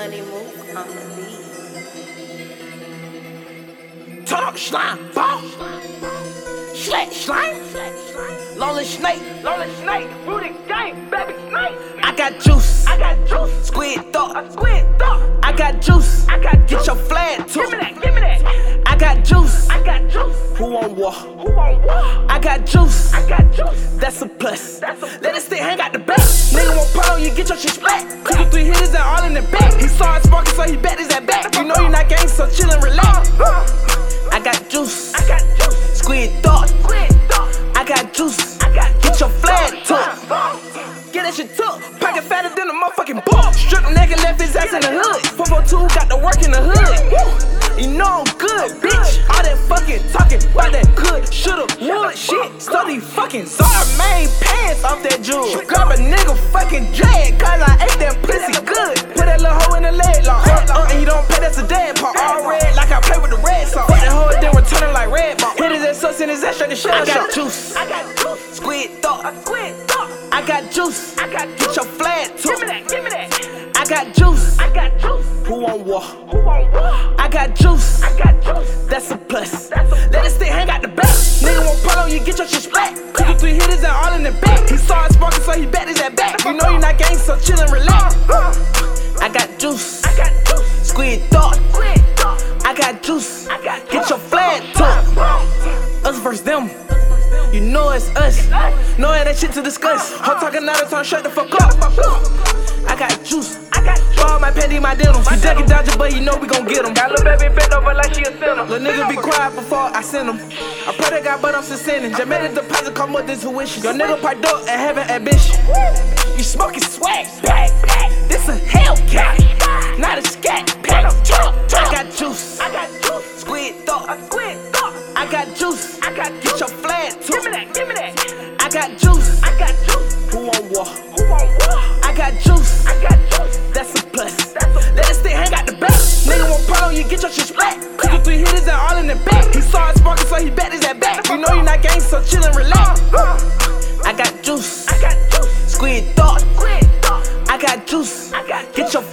Money move on the beat. Talk slime, ball. Slack slime. Lonely snake, Rudy gang, baby snake. I got juice, squid thought, I got juice, get your flag too. Give me that. I got juice, who on war? I got juice, that's a plus. Let it stick, hang out the back. Nigga won't pull on you, get your shit splat. 2 to 3 hitters and all in the back. He saw it sparking, so he bet his at back. You know you not gang, so chill and relax. I got juice, squid thought. I got juice, get your flag took. Get that shit took, pocket fatter than a motherfucking book. Strip neck and left his ass in the hood. 442 got the work in the hood. You know I'm good, bitch. All that fucking talking about that could, shoulda, would shit. Study fucking Zara made pants off that jewel. Grab a nigga fucking drag, cause I ate that pussy good. Put that little hoe in the leg lock. And you don't pay, that's a dead part. All red like I play with the red sauce. Fuck that hoe, then returning like red ball. Hit his ass sus in his ass, straight to shell. I got juice, squid thought. I got juice, get your flag too. Give me that. I got juice, who on war? I got juice, that's a plus. Let it stick, hang out the back. Nigga won't pull on you, get your shit splat. 2 to 3 hitters and all in the back. He saw it sparking, so he bet his at back. You know you not gang, so chill and relax. I got juice, squid thought. I got juice, get your flag took. Us versus them. You know it's us. No ain't that shit to discuss. Her talking out of turn, shut the fuck up. I got juice. Ball my panty, my denim. He ducking dodger, but you know we gon' get him. Got little baby bent over like she a sinner. Little nigga be quiet before I send him. I pray they got butt off sinning. Just made a deposit, come with this tuition. Your nigga piped up and having ambition. You smoking swag, this a Hellcat, not a scat pack. I got juice, squid thought. I got juice, get your flag too. Give me that. I got juice, who on war? I got juice, that's a plus. Let it stick, hang out the back. Nigga won't pull on you, get your shit splat. 2 to 3 hitters and all in the back. He saw it sparking, so he bet his at back. You know you not gang, so chill and relax. I got juice, squid thought. I got juice, get your